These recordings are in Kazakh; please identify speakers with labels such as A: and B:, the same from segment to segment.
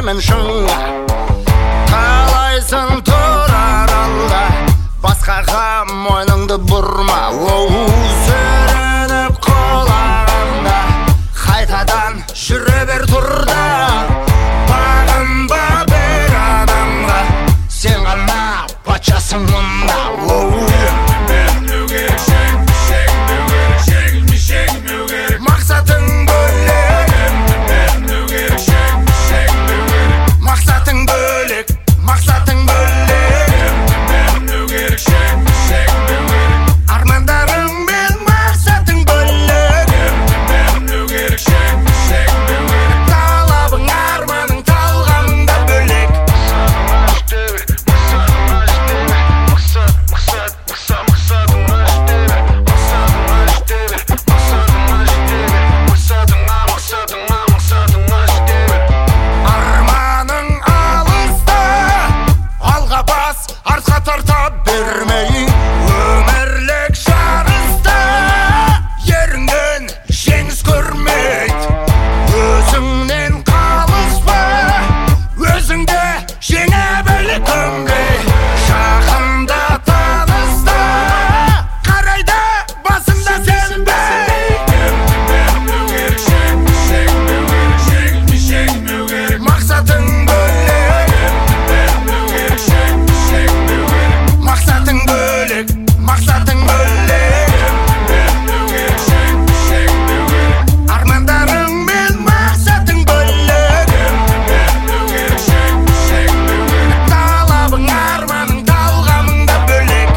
A: жетемін шыңға. Қалайсың тұрар алда, басқаға мойныңды бұрма. Сүрініп құлағанда қайтадан жүре бер тұрда. Бағынба бір адамға, сен ғана патшасың мұнда. Мақсатың бөлек, мақсатың бөлек, мақсатың бөлек. Армандарың мен мақсатың бөлек. Талабың, арманың, талғамың да бөлек. Арманың алыста, алға бас, артқа тарта бермей. Өмірлік жарыста ерінген жеңіс көрмейді. Өзіңнен қалыспа, өзіңді жеңе біл күнге. Жақында таныста, қарайда басында сенбей. Мақсатың бөлек, мақсатың бөлек, мақсатың бөлек. Армандарың мен мақсатың бөлек. Талабың, арманың, талғамың да бөлек.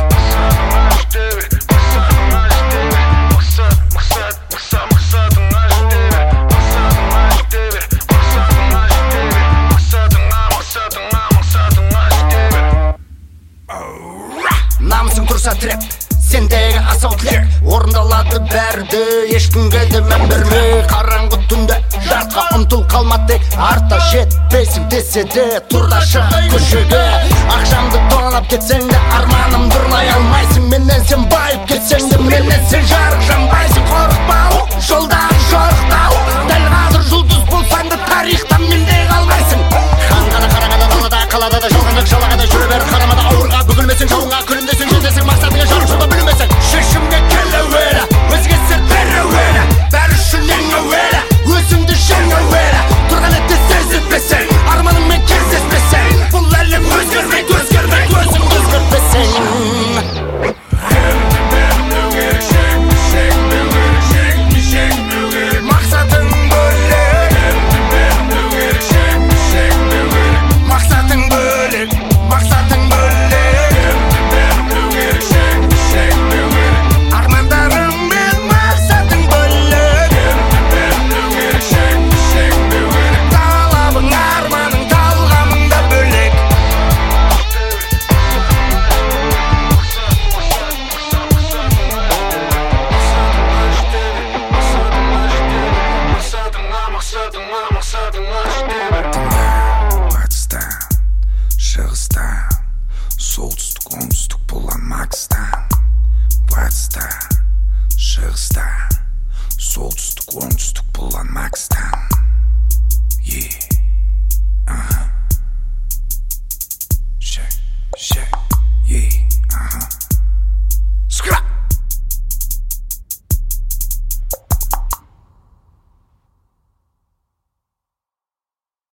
A: Намысың тұрса тіреп, сендегі асау тілек. Орындалады бәрді, ешкімге де мән бермей. Қараңғы түнде жарыққа ұмтыл, қалма тек. Артта жетпейсің десе де, тұр да шық көшеге. Ақшамды тонап кетсең де, арманым дұрлай алмайсың. Менен сен байып кетсең де, менен сен жарық жанбайсың. Қорықпау, жолдан жорықтау.